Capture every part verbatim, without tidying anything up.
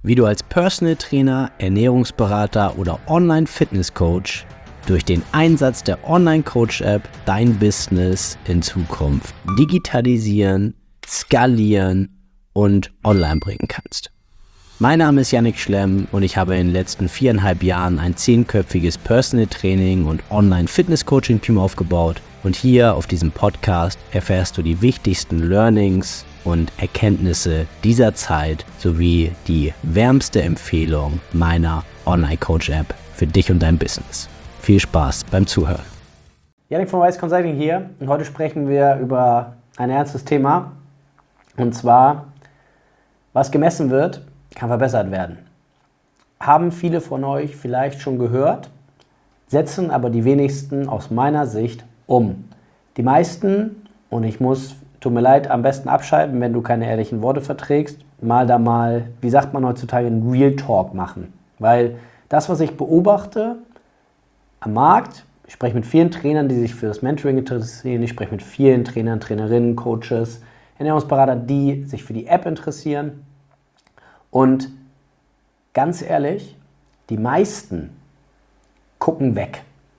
wie du als Personal Trainer, Ernährungsberater oder Online-Fitness-Coach durch den Einsatz der Online-Coach-App dein Business in Zukunft digitalisieren, skalieren und online bringen kannst. Mein Name ist Yannick Schlemm und ich habe in den letzten viereinhalb Jahren ein zehnköpfiges Personal Training und Online-Fitness-Coaching-Team aufgebaut und hier auf diesem Podcast erfährst du die wichtigsten Learnings und Erkenntnisse dieser Zeit sowie die wärmste Empfehlung meiner Online-Coach-App für dich und dein Business. Viel Spaß beim Zuhören. Yannick von Wise Consulting hier und heute sprechen wir über ein ernstes Thema und zwar, was gemessen wird, kann verbessert werden. Haben viele von euch vielleicht schon gehört, setzen aber die wenigsten aus meiner Sicht um. Die meisten, und ich muss, tut mir leid, am besten abschalten, wenn du keine ehrlichen Worte verträgst, mal da mal, wie sagt man heutzutage, einen Real Talk machen. Weil das, was ich beobachte am Markt, ich spreche mit vielen Trainern, die sich für das Mentoring interessieren, ich spreche mit vielen Trainern, Trainerinnen, Coaches, Ernährungsberater, die sich für die App interessieren. Und ganz ehrlich, die meisten gucken weg.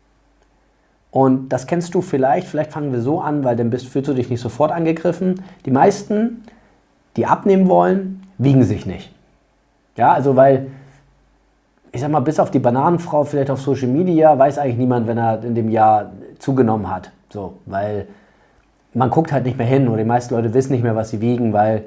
Und das kennst du vielleicht, vielleicht fangen wir so an, weil dann bist, fühlst du dich nicht sofort angegriffen. Die meisten, die abnehmen wollen, wiegen sich nicht. Ja, also weil, ich sag mal, bis auf die Bananenfrau vielleicht auf Social Media, weiß eigentlich niemand, wenn er in dem Jahr zugenommen hat. So, weil man guckt halt nicht mehr hin oder die meisten Leute wissen nicht mehr, was sie wiegen, weil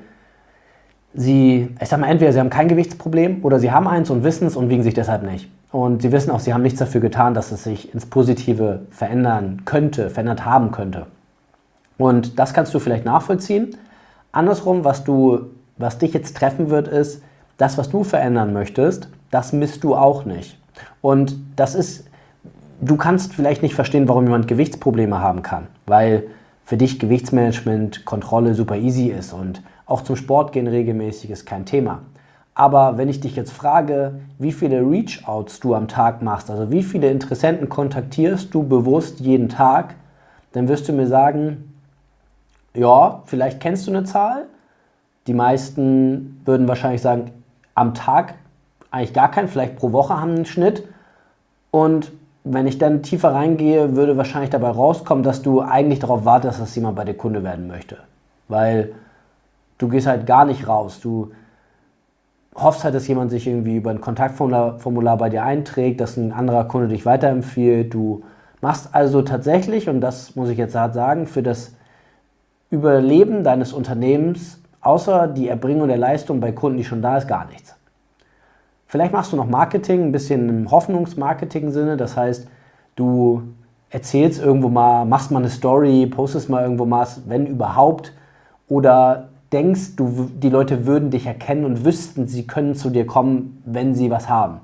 sie, ich sag mal, entweder sie haben kein Gewichtsproblem oder sie haben eins und wissen es und wiegen sich deshalb nicht. Und sie wissen auch, sie haben nichts dafür getan, dass es sich ins Positive verändern könnte, verändert haben könnte. Und das kannst du vielleicht nachvollziehen. Andersrum, was du, was dich jetzt treffen wird, ist, das, was du verändern möchtest, das misst du auch nicht. Und das ist, du kannst vielleicht nicht verstehen, warum jemand Gewichtsprobleme haben kann, weil für dich Gewichtsmanagement, Kontrolle super easy ist und auch zum Sport gehen regelmäßig ist kein Thema. Aber wenn ich dich jetzt frage, wie viele Reach-Outs du am Tag machst, also wie viele Interessenten kontaktierst du bewusst jeden Tag, dann wirst du mir sagen, ja, vielleicht kennst du eine Zahl. Die meisten würden wahrscheinlich sagen, am Tag eigentlich gar keinen, vielleicht pro Woche haben einen Schnitt. Und wenn ich dann tiefer reingehe, würde wahrscheinlich dabei rauskommen, dass du eigentlich darauf wartest, dass jemand bei dir Kunde werden möchte. Weil du gehst halt gar nicht raus. Du hoffst halt, dass jemand sich irgendwie über ein Kontaktformular bei dir einträgt, dass ein anderer Kunde dich weiterempfiehlt. Du machst also tatsächlich, und das muss ich jetzt hart sagen, für das Überleben deines Unternehmens, außer die Erbringung der Leistung bei Kunden, die schon da ist, gar nichts. Vielleicht machst du noch Marketing, ein bisschen im Hoffnungsmarketing-Sinne. Das heißt, du erzählst irgendwo mal, machst mal eine Story, postest mal irgendwo mal, wenn überhaupt, oder denkst, du, die Leute würden dich erkennen und wüssten, sie können zu dir kommen, wenn sie was haben.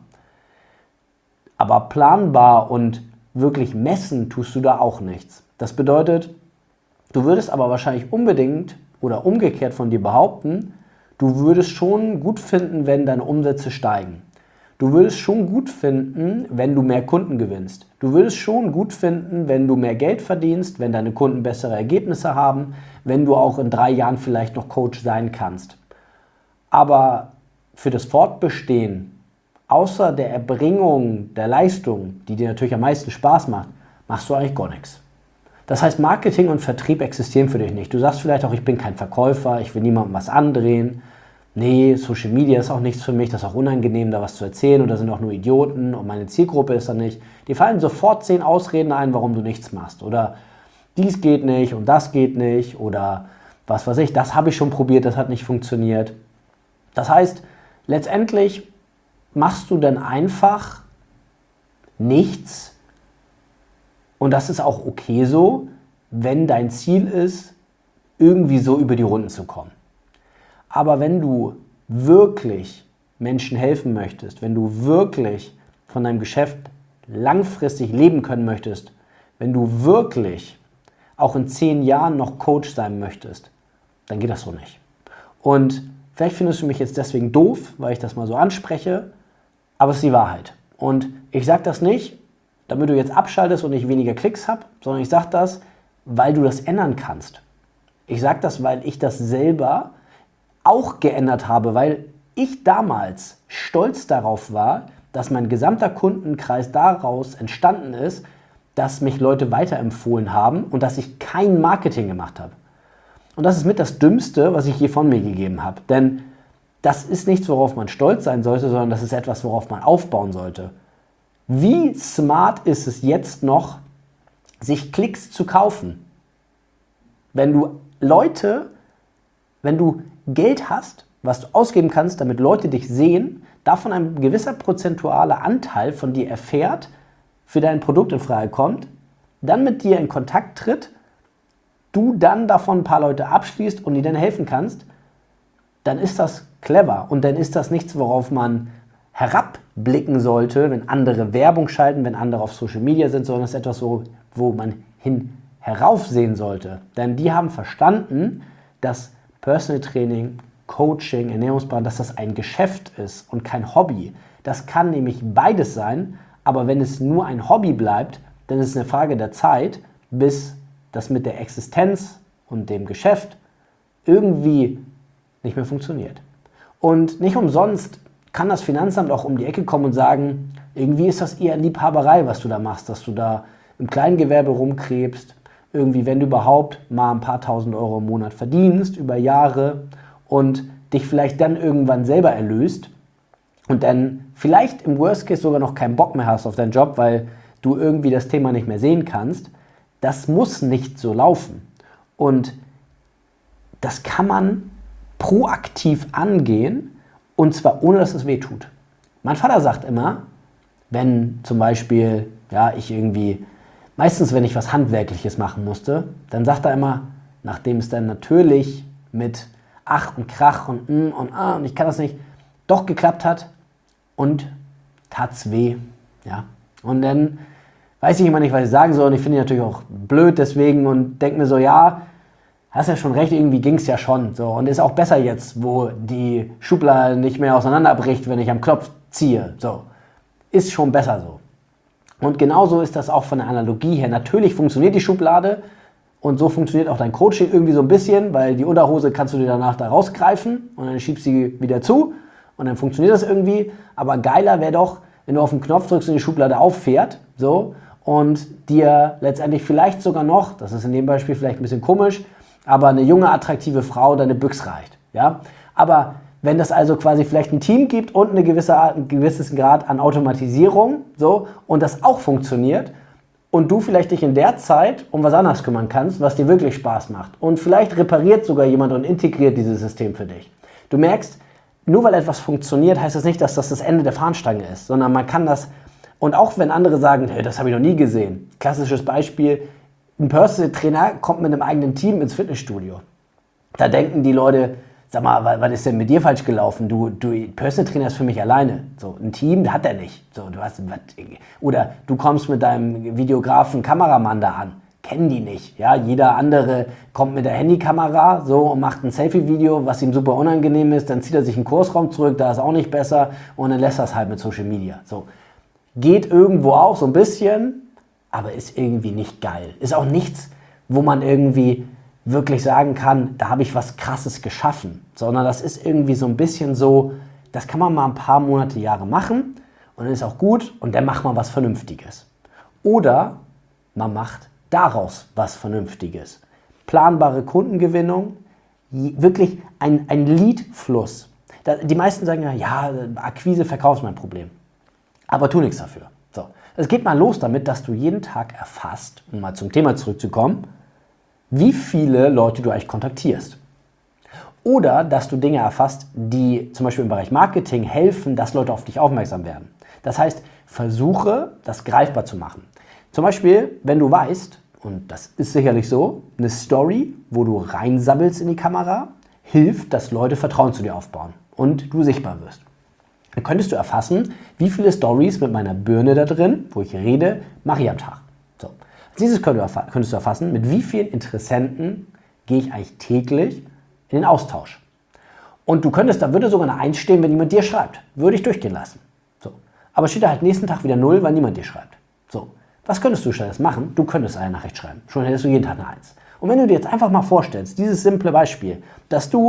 Aber planbar und wirklich messen tust du da auch nichts. Das bedeutet, du würdest aber wahrscheinlich unbedingt oder umgekehrt von dir behaupten, du würdest schon gut finden, wenn deine Umsätze steigen. Du würdest schon gut finden, wenn du mehr Kunden gewinnst. Du würdest schon gut finden, wenn du mehr Geld verdienst, wenn deine Kunden bessere Ergebnisse haben, wenn du auch in drei Jahren vielleicht noch Coach sein kannst. Aber für das Fortbestehen, außer der Erbringung der Leistung, die dir natürlich am meisten Spaß macht, machst du eigentlich gar nichts. Das heißt, Marketing und Vertrieb existieren für dich nicht. Du sagst vielleicht auch, ich bin kein Verkäufer, ich will niemandem was andrehen. Nee, Social Media ist auch nichts für mich, das ist auch unangenehm, da was zu erzählen oder sind auch nur Idioten und meine Zielgruppe ist da nicht. Dir fallen sofort zehn Ausreden ein, warum du nichts machst. Oder dies geht nicht und das geht nicht oder was weiß ich, das habe ich schon probiert, das hat nicht funktioniert. Das heißt, letztendlich machst du dann einfach nichts und das ist auch okay so, wenn dein Ziel ist, irgendwie so über die Runden zu kommen. Aber wenn du wirklich Menschen helfen möchtest, wenn du wirklich von deinem Geschäft langfristig leben können möchtest, wenn du wirklich auch in zehn Jahren noch Coach sein möchtest, dann geht das so nicht. Und vielleicht findest du mich jetzt deswegen doof, weil ich das mal so anspreche, aber es ist die Wahrheit. Und ich sage das nicht, damit du jetzt abschaltest und ich weniger Klicks habe, sondern ich sage das, weil du das ändern kannst. Ich sage das, weil ich das selber auch geändert habe, weil ich damals stolz darauf war, dass mein gesamter Kundenkreis daraus entstanden ist, dass mich Leute weiterempfohlen haben und dass ich kein Marketing gemacht habe. Und das ist mit das Dümmste, was ich je von mir gegeben habe. Denn das ist nichts, worauf man stolz sein sollte, sondern das ist etwas, worauf man aufbauen sollte. Wie smart ist es jetzt noch, sich Klicks zu kaufen? Wenn du Leute, wenn du Geld hast, was du ausgeben kannst, damit Leute dich sehen, davon ein gewisser prozentualer Anteil von dir erfährt, für dein Produkt in Frage kommt, dann mit dir in Kontakt tritt, du dann davon ein paar Leute abschließt und die dann helfen kannst, dann ist das clever und dann ist das nichts, worauf man herabblicken sollte, wenn andere Werbung schalten, wenn andere auf Social Media sind, sondern es ist etwas, wo, wo man hin heraufsehen sollte. Denn die haben verstanden, dass Personal Training, Coaching, Ernährungsberatung, dass das ein Geschäft ist und kein Hobby. Das kann nämlich beides sein, aber wenn es nur ein Hobby bleibt, dann ist es eine Frage der Zeit, bis das mit der Existenz und dem Geschäft irgendwie nicht mehr funktioniert. Und nicht umsonst kann das Finanzamt auch um die Ecke kommen und sagen, irgendwie ist das eher Liebhaberei, was du da machst, dass du da im Kleingewerbe rumkrebst, irgendwie, wenn du überhaupt mal ein paar tausend Euro im Monat verdienst über Jahre und dich vielleicht dann irgendwann selber erlöst und dann vielleicht im Worst Case sogar noch keinen Bock mehr hast auf deinen Job, weil du irgendwie das Thema nicht mehr sehen kannst. Das muss nicht so laufen. Und das kann man proaktiv angehen und zwar ohne, dass es weh tut. Mein Vater sagt immer, wenn zum Beispiel, ja, ich irgendwie, meistens wenn ich was Handwerkliches machen musste, dann sagt er immer, nachdem es dann natürlich mit Ach und Krach und mm und ah und ich kann das nicht, doch geklappt hat und tat's weh. Ja? Und dann weiß ich immer nicht, was ich sagen soll und ich finde ihn natürlich auch blöd deswegen und denke mir so, ja, hast ja schon recht, irgendwie ging es ja schon. So. Und ist auch besser jetzt, wo die Schublade nicht mehr auseinanderbricht, wenn ich am Knopf ziehe. So. Ist schon besser so. Und genauso ist das auch von der Analogie her. Natürlich funktioniert die Schublade und so funktioniert auch dein Coaching irgendwie so ein bisschen, weil die Unterhose kannst du dir danach da rausgreifen und dann schiebst du sie wieder zu und dann funktioniert das irgendwie. Aber geiler wäre doch, wenn du auf den Knopf drückst und die Schublade auffährt, so, und dir letztendlich vielleicht sogar noch, das ist in dem Beispiel vielleicht ein bisschen komisch, aber eine junge, attraktive Frau deine Büchse reicht. Ja? Aber wenn das also quasi vielleicht ein Team gibt und eine gewisse Art, einen gewissen Grad an Automatisierung, so, und das auch funktioniert und du vielleicht dich in der Zeit um was anderes kümmern kannst, was dir wirklich Spaß macht und vielleicht repariert sogar jemand und integriert dieses System für dich. Du merkst, nur weil etwas funktioniert, heißt das nicht, dass das das Ende der Fahnenstange ist, sondern man kann das, und auch wenn andere sagen, hey, das habe ich noch nie gesehen. Klassisches Beispiel, ein Personal Trainer kommt mit einem eigenen Team ins Fitnessstudio. Da denken die Leute, sag mal, was ist denn mit dir falsch gelaufen? Du, du Personal Trainer ist für mich alleine. So, ein Team hat er nicht. So, du hast, was, oder du kommst mit deinem Videografen, Kameramann da an. Kennen die nicht. Ja? Jeder andere kommt mit der Handykamera so und macht ein Selfie-Video, was ihm super unangenehm ist. Dann zieht er sich in den Kursraum zurück, da ist auch nicht besser. Und dann lässt er es halt mit Social Media. So. Geht irgendwo auch so ein bisschen, aber ist irgendwie nicht geil. Ist auch nichts, wo man irgendwie wirklich sagen kann, da habe ich was Krasses geschaffen. Sondern das ist irgendwie so ein bisschen so, das kann man mal ein paar Monate, Jahre machen und dann ist auch gut und dann macht man was Vernünftiges. Oder man macht daraus was Vernünftiges. Planbare Kundengewinnung, wirklich ein, ein Lead-Fluss. Die meisten sagen ja, ja, Akquise, Verkauf ist mein Problem. Aber tu nichts dafür. So. Es geht mal los damit, dass du jeden Tag erfasst, um mal zum Thema zurückzukommen, wie viele Leute du eigentlich kontaktierst. Oder dass du Dinge erfasst, die zum Beispiel im Bereich Marketing helfen, dass Leute auf dich aufmerksam werden. Das heißt, versuche, das greifbar zu machen. Zum Beispiel, wenn du weißt, und das ist sicherlich so, eine Story, wo du reinsabbelst in die Kamera, hilft, dass Leute Vertrauen zu dir aufbauen und du sichtbar wirst. Dann könntest du erfassen, wie viele Stories mit meiner Birne da drin, wo ich rede, mache ich am Tag. So. Als dieses könntest du erfassen, mit wie vielen Interessenten gehe ich eigentlich täglich in den Austausch. Und du könntest, da würde sogar eine eins stehen, wenn jemand dir schreibt. Würde ich durchgehen lassen. So. Aber steht da halt nächsten Tag wieder null, weil niemand dir schreibt. So. Was könntest du stattdessen machen? Du könntest eine Nachricht schreiben. Schon hättest du jeden Tag eine eins. Und wenn du dir jetzt einfach mal vorstellst, dieses simple Beispiel, dass du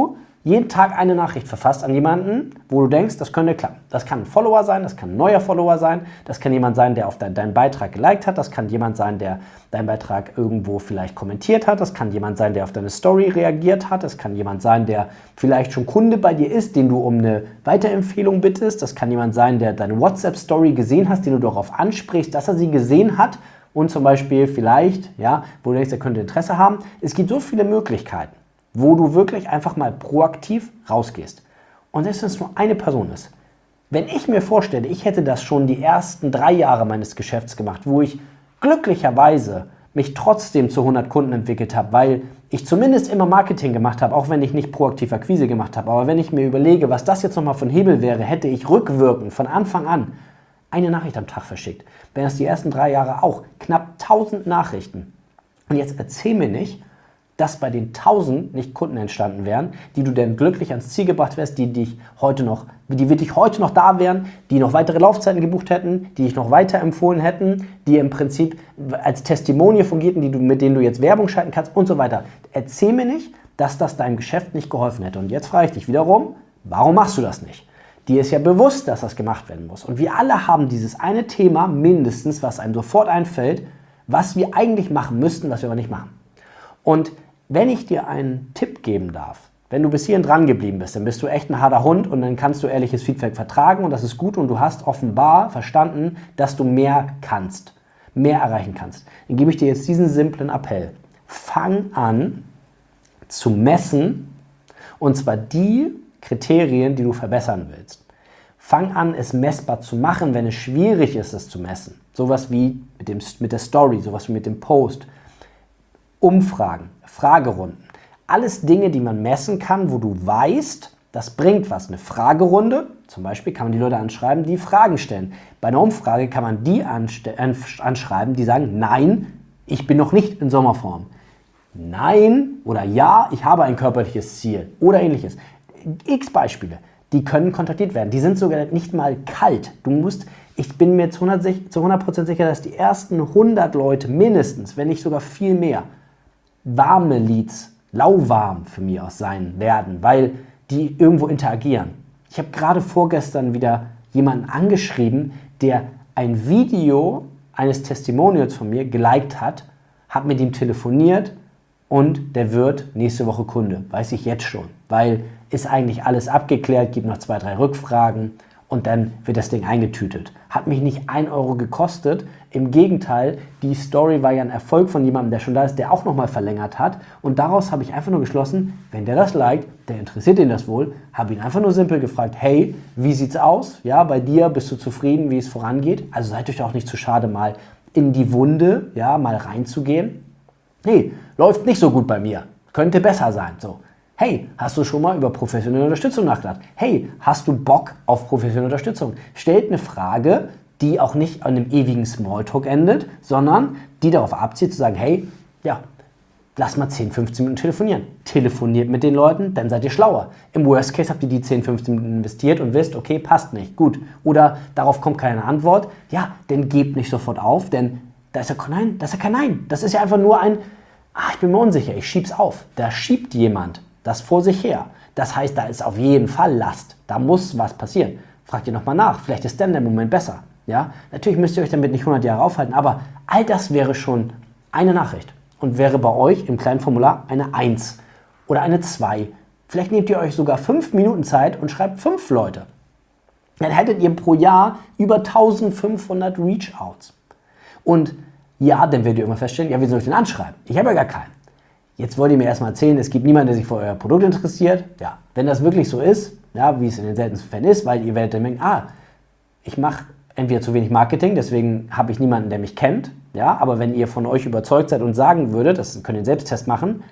jeden Tag eine Nachricht verfasst an jemanden, wo du denkst, das könnte klappen. Das kann ein Follower sein, das kann ein neuer Follower sein, das kann jemand sein, der auf dein, deinen Beitrag geliked hat, das kann jemand sein, der deinen Beitrag irgendwo vielleicht kommentiert hat, das kann jemand sein, der auf deine Story reagiert hat, das kann jemand sein, der vielleicht schon Kunde bei dir ist, den du um eine Weiterempfehlung bittest, das kann jemand sein, der deine WhatsApp-Story gesehen hast, den du darauf ansprichst, dass er sie gesehen hat und zum Beispiel vielleicht, ja, wo du denkst, er könnte Interesse haben. Es gibt so viele Möglichkeiten, wo du wirklich einfach mal proaktiv rausgehst. Und selbst wenn es nur eine Person ist. Wenn ich mir vorstelle, ich hätte das schon die ersten drei Jahre meines Geschäfts gemacht, wo ich glücklicherweise mich trotzdem zu hundert Kunden entwickelt habe, weil ich zumindest immer Marketing gemacht habe, auch wenn ich nicht proaktiv Akquise gemacht habe. Aber wenn ich mir überlege, was das jetzt nochmal für ein Hebel wäre, hätte ich rückwirkend von Anfang an eine Nachricht am Tag verschickt. Wären es die ersten drei Jahre auch knapp tausend Nachrichten. Und jetzt erzähl mir nicht, dass bei den tausend nicht Kunden entstanden wären, die du dann glücklich ans Ziel gebracht wärst, die dich heute noch, die wirklich heute noch da wären, die noch weitere Laufzeiten gebucht hätten, die dich noch weiterempfohlen hätten, die im Prinzip als Testimonial fungierten, die du, mit denen du jetzt Werbung schalten kannst und so weiter. Erzähl mir nicht, dass das deinem Geschäft nicht geholfen hätte. Und jetzt frage ich dich wiederum, warum machst du das nicht? Dir ist ja bewusst, dass das gemacht werden muss. Und wir alle haben dieses eine Thema mindestens, was einem sofort einfällt, was wir eigentlich machen müssten, was wir aber nicht machen. Und wenn ich dir einen Tipp geben darf, wenn du bis hierhin dran geblieben bist, dann bist du echt ein harter Hund und dann kannst du ehrliches Feedback vertragen und das ist gut und du hast offenbar verstanden, dass du mehr kannst, mehr erreichen kannst. Dann gebe ich dir jetzt diesen simplen Appell. Fang an zu messen und zwar die Kriterien, die du verbessern willst. Fang an, es messbar zu machen, wenn es schwierig ist, es zu messen. Sowas wie mit, dem, mit der Story, sowas wie mit dem Post. Umfragen, Fragerunden. Alles Dinge, die man messen kann, wo du weißt, das bringt was. Eine Fragerunde, zum Beispiel kann man die Leute anschreiben, die Fragen stellen. Bei einer Umfrage kann man die anschreiben, die sagen, nein, ich bin noch nicht in Sommerform. Nein oder ja, ich habe ein körperliches Ziel oder ähnliches. X Beispiele, die können kontaktiert werden. Die sind sogar nicht mal kalt. Du musst, ich bin mir zu hundert Prozent sicher, dass die ersten hundert Leute mindestens, wenn nicht sogar viel mehr, warme Leads, lauwarm für mich aus sein werden, weil die irgendwo interagieren. Ich habe gerade vorgestern wieder jemanden angeschrieben, der ein Video eines Testimonials von mir geliked hat, habe mit ihm telefoniert und der wird nächste Woche Kunde. Weiß ich jetzt schon, weil ist eigentlich alles abgeklärt, gibt noch zwei, drei Rückfragen und dann wird das Ding eingetütet. Hat mich nicht ein Euro gekostet. Im Gegenteil, die Story war ja ein Erfolg von jemandem, der schon da ist, der auch nochmal verlängert hat. Und daraus habe ich einfach nur geschlossen, wenn der das liked, der interessiert ihn das wohl, habe ihn einfach nur simpel gefragt, hey, wie sieht's aus? Ja, bei dir bist du zufrieden, wie es vorangeht? Also seid euch auch nicht zu schade, mal in die Wunde, ja, mal reinzugehen. Nee, läuft nicht so gut bei mir. Könnte besser sein. So. Hey, hast du schon mal über professionelle Unterstützung nachgedacht? Hey, hast du Bock auf professionelle Unterstützung? Stellt eine Frage, die auch nicht an einem ewigen Smalltalk endet, sondern die darauf abzielt zu sagen, hey, ja, lass mal zehn, fünfzehn Minuten telefonieren. Telefoniert mit den Leuten, dann seid ihr schlauer. Im Worst Case habt ihr die zehn, fünfzehn Minuten investiert und wisst, okay, passt nicht, gut. Oder darauf kommt keine Antwort, ja, dann gebt nicht sofort auf, denn da ist ja kein Nein, das ist ja kein Nein. Das ist ja einfach nur ein, ah, ich bin mir unsicher, ich schieb's auf. Da schiebt jemand das vor sich her. Das heißt, da ist auf jeden Fall Last. Da muss was passieren. Fragt ihr nochmal nach. Vielleicht ist dann der Moment besser. Ja? Natürlich müsst ihr euch damit nicht hundert Jahre aufhalten, aber all das wäre schon eine Nachricht und wäre bei euch im kleinen Formular eine eins oder eine zwei. Vielleicht nehmt ihr euch sogar fünf Minuten Zeit und schreibt fünf Leute. Dann hättet ihr pro Jahr über eintausendfünfhundert Reach-Outs. Und ja, dann werdet ihr immer feststellen, ja, wie soll ich den anschreiben? Ich habe ja gar keinen. Jetzt wollt ihr mir erstmal erzählen, es gibt niemanden, der sich für euer Produkt interessiert. Ja, wenn das wirklich so ist, ja, wie es in den seltensten Fällen ist, weil ihr werdet dann denken, ah, ich mache entweder zu wenig Marketing, deswegen habe ich niemanden, der mich kennt. Ja, aber wenn ihr von euch überzeugt seid und sagen würdet, das könnt ihr einen Selbsttest machen,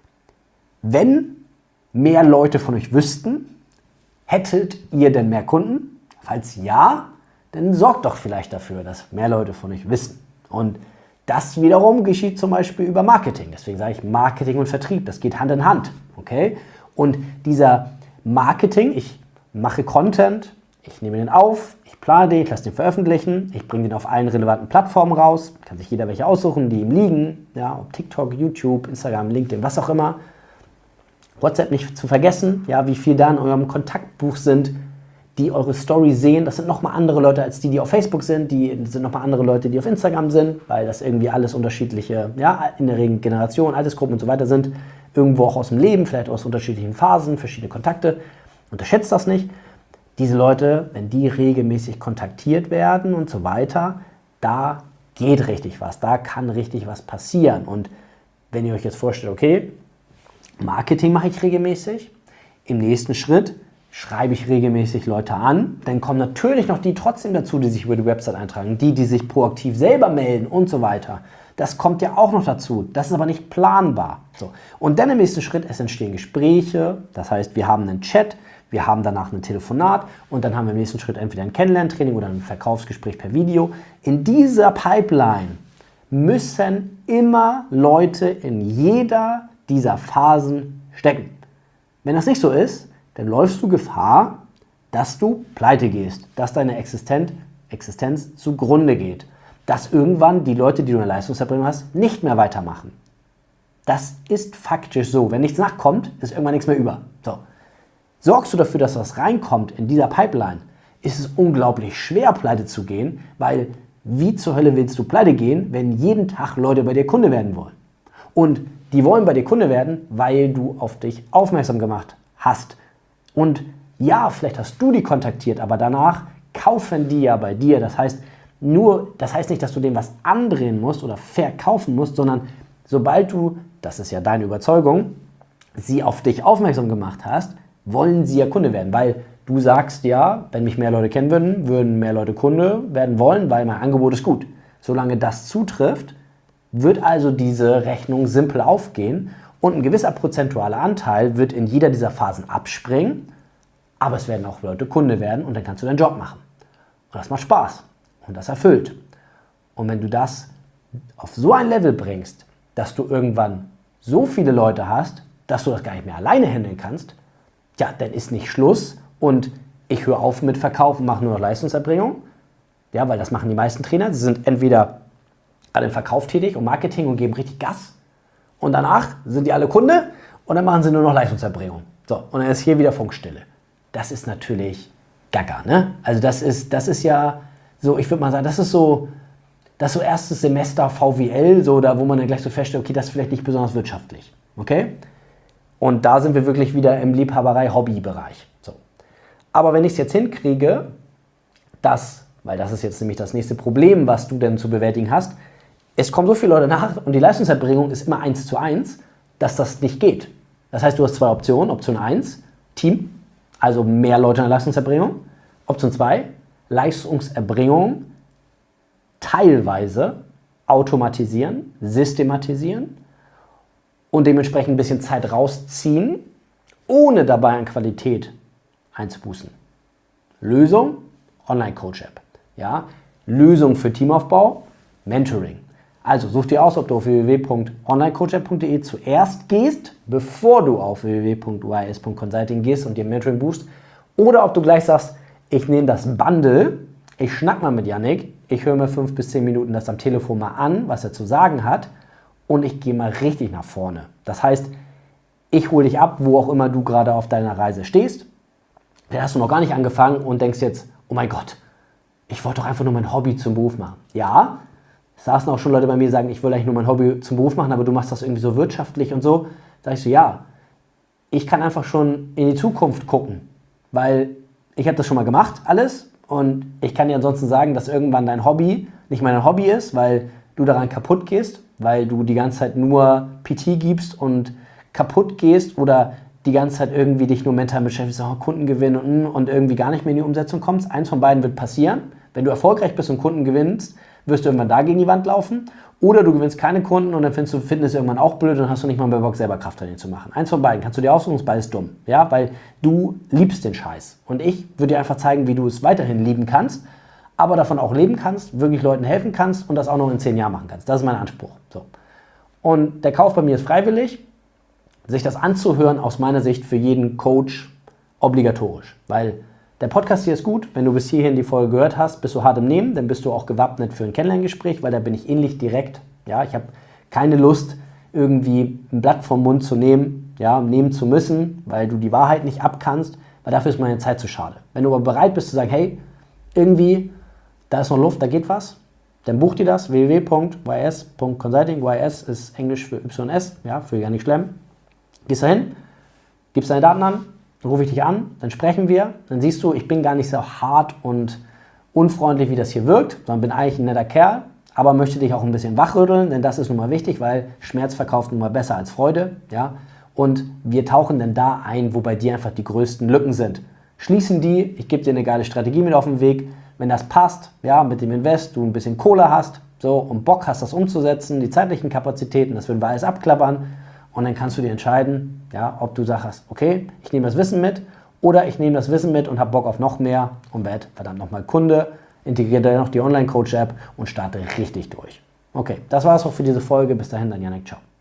wenn mehr Leute von euch wüssten, hättet ihr denn mehr Kunden? Falls ja, dann sorgt doch vielleicht dafür, dass mehr Leute von euch wissen. Und das wiederum geschieht zum Beispiel über Marketing. Deswegen sage ich Marketing und Vertrieb. Das geht Hand in Hand. Okay? Und dieser Marketing, ich mache Content, ich nehme den auf, ich plane den, ich lasse den veröffentlichen, ich bringe den auf allen relevanten Plattformen raus. Kann sich jeder welche aussuchen, die ihm liegen. Ja, ob TikTok, YouTube, Instagram, LinkedIn, was auch immer. WhatsApp nicht zu vergessen, ja, wie viel da in eurem Kontaktbuch sind, die eure Story sehen. Das sind nochmal andere Leute als die, die auf Facebook sind. Die sind nochmal andere Leute, die auf Instagram sind, weil das irgendwie alles unterschiedliche, ja, in der Regel Generationen, Altersgruppen und so weiter sind. Irgendwo auch aus dem Leben, vielleicht aus unterschiedlichen Phasen, verschiedene Kontakte. Unterschätzt das nicht. Diese Leute, wenn die regelmäßig kontaktiert werden und so weiter, da geht richtig was, da kann richtig was passieren. Und wenn ihr euch jetzt vorstellt, okay, Marketing mache ich regelmäßig, im nächsten Schritt schreibe ich regelmäßig Leute an, dann kommen natürlich noch die trotzdem dazu, die sich über die Website eintragen, die, die sich proaktiv selber melden und so weiter. Das kommt ja auch noch dazu. Das ist aber nicht planbar. So. Und dann im nächsten Schritt, es entstehen Gespräche, das heißt, wir haben einen Chat, wir haben danach ein Telefonat und dann haben wir im nächsten Schritt entweder ein Kennenlerntraining oder ein Verkaufsgespräch per Video. In dieser Pipeline müssen immer Leute in jeder dieser Phasen stecken. Wenn das nicht so ist, dann läufst du Gefahr, dass du pleite gehst, dass deine Existenz, Existenz zugrunde geht, dass irgendwann die Leute, die du eine Leistungserbringung hast, nicht mehr weitermachen. Das ist faktisch so. Wenn nichts nachkommt, ist irgendwann nichts mehr über. So. Sorgst du dafür, dass was reinkommt in dieser Pipeline, ist es unglaublich schwer, pleite zu gehen, weil wie zur Hölle willst du pleite gehen, wenn jeden Tag Leute bei dir Kunde werden wollen? Und die wollen bei dir Kunde werden, weil du auf dich aufmerksam gemacht hast. Und ja, vielleicht hast du die kontaktiert, aber danach kaufen die ja bei dir. Das heißt, nur, das heißt nicht, dass du dem was andrehen musst oder verkaufen musst, sondern sobald du, das ist ja deine Überzeugung, sie auf dich aufmerksam gemacht hast, wollen sie ja Kunde werden. Weil du sagst ja, wenn mich mehr Leute kennen würden, würden mehr Leute Kunde werden wollen, weil mein Angebot ist gut. Solange das zutrifft, wird also diese Rechnung simpel aufgehen und ein gewisser prozentualer Anteil wird in jeder dieser Phasen abspringen, aber es werden auch Leute Kunde werden und dann kannst du deinen Job machen. Und das macht Spaß und das erfüllt. Und wenn du das auf so ein Level bringst, dass du irgendwann so viele Leute hast, dass du das gar nicht mehr alleine handeln kannst, ja, dann ist nicht Schluss und ich höre auf mit Verkauf und mache nur noch Leistungserbringung. Ja, weil das machen die meisten Trainer. Sie sind entweder alle im Verkauf tätig und Marketing und geben richtig Gas. Und danach sind die alle Kunde und dann machen sie nur noch Leistungserbringung. So, und dann ist hier wieder Funkstille. Das ist natürlich gaga, ne? Also das ist, das ist ja so, ich würde mal sagen, das ist so, das ist so erstes Semester V W L, so da, wo man dann gleich so feststellt, okay, das ist vielleicht nicht besonders wirtschaftlich. Okay? Und da sind wir wirklich wieder im Liebhaberei-Hobby-Bereich. So. Aber wenn ich es jetzt hinkriege, dass, weil das ist jetzt nämlich das nächste Problem, was du denn zu bewältigen hast, es kommen so viele Leute nach und die Leistungserbringung ist immer eins zu eins, dass das nicht geht. Das heißt, du hast zwei Optionen. Option eins, Team, also mehr Leute in der Leistungserbringung. Option zwei, Leistungserbringung teilweise automatisieren, systematisieren und dementsprechend ein bisschen Zeit rausziehen, ohne dabei an Qualität einzubußen. Lösung, Online-Coach-App. Ja? Lösung für Teamaufbau, Mentoring. Also such dir aus, ob du auf w w w punkt online coach app punkt d e zuerst gehst, bevor du auf w w w punkt u i s punkt consulting gehst und dir Mentoring buchst, oder ob du gleich sagst, ich nehme das Bundle, ich schnack mal mit Yannick, ich höre mir fünf bis zehn Minuten das am Telefon mal an, was er zu sagen hat, und ich gehe mal richtig nach vorne. Das heißt, ich hole dich ab, wo auch immer du gerade auf deiner Reise stehst. Dann hast du noch gar nicht angefangen und denkst jetzt, oh mein Gott, ich wollte doch einfach nur mein Hobby zum Beruf machen. Ja, es saßen auch schon Leute bei mir, die sagen, ich will eigentlich nur mein Hobby zum Beruf machen, aber du machst das irgendwie so wirtschaftlich und so. Sag ich so, ja, ich kann einfach schon in die Zukunft gucken, weil ich habe das schon mal gemacht, alles, und ich kann dir ansonsten sagen, dass irgendwann dein Hobby nicht mehr dein Hobby ist, weil du daran kaputt gehst, weil du die ganze Zeit nur P T gibst und kaputt gehst oder die ganze Zeit irgendwie dich nur mental beschäftigst, oh, Kunden gewinnen und, und irgendwie gar nicht mehr in die Umsetzung kommst. Eins von beiden wird passieren. Wenn du erfolgreich bist und Kunden gewinnst, wirst du irgendwann da gegen die Wand laufen. Oder du gewinnst keine Kunden und dann findest du Fitness irgendwann auch blöd und dann hast du nicht mal mehr Bock, selber Krafttraining zu machen. Eins von beiden kannst du dir aussuchen, beides dumm. Ja, weil du liebst den Scheiß. Und ich würde dir einfach zeigen, wie du es weiterhin lieben kannst, aber davon auch leben kannst, wirklich Leuten helfen kannst und das auch noch in zehn Jahren machen kannst. Das ist mein Anspruch. So. Und der Kauf bei mir ist freiwillig. Sich das anzuhören, aus meiner Sicht für jeden Coach obligatorisch. Weil der Podcast hier ist gut. Wenn du bis hierhin die Folge gehört hast, bist du hart im Nehmen, dann bist du auch gewappnet für ein Kennenlerngespräch, weil da bin ich ähnlich direkt. Ja, ich habe keine Lust, irgendwie ein Blatt vom Mund zu nehmen, ja, nehmen zu müssen, weil du die Wahrheit nicht abkannst, weil dafür ist meine Zeit zu schade. Wenn du aber bereit bist zu sagen, hey, irgendwie, da ist noch Luft, da geht was, dann buch dir das, w w w punkt y s punkt consulting. Y S ist Englisch für Y S, ja, für gar nicht schlimm. Gehst da hin, gibst deine Daten an, dann rufe ich dich an, dann sprechen wir, dann siehst du, ich bin gar nicht so hart und unfreundlich, wie das hier wirkt, sondern bin eigentlich ein netter Kerl, aber möchte dich auch ein bisschen wachrütteln, denn das ist nun mal wichtig, weil Schmerz verkauft nun mal besser als Freude, ja, und wir tauchen dann da ein, wo bei dir einfach die größten Lücken sind. Schließen die, ich gebe dir eine geile Strategie mit auf den Weg, wenn das passt, ja, mit dem Invest, du ein bisschen Kohle hast, so, und Bock hast, das umzusetzen, die zeitlichen Kapazitäten, das würden wir alles abklappern, und dann kannst du dir entscheiden, ja, ob du sagst, okay, ich nehme das Wissen mit, oder ich nehme das Wissen mit und habe Bock auf noch mehr und werde verdammt nochmal Kunde, integriere dann noch die Online-Coach-App und starte richtig durch. Okay, das war es auch für diese Folge. Bis dahin, dein Yannick. Ciao.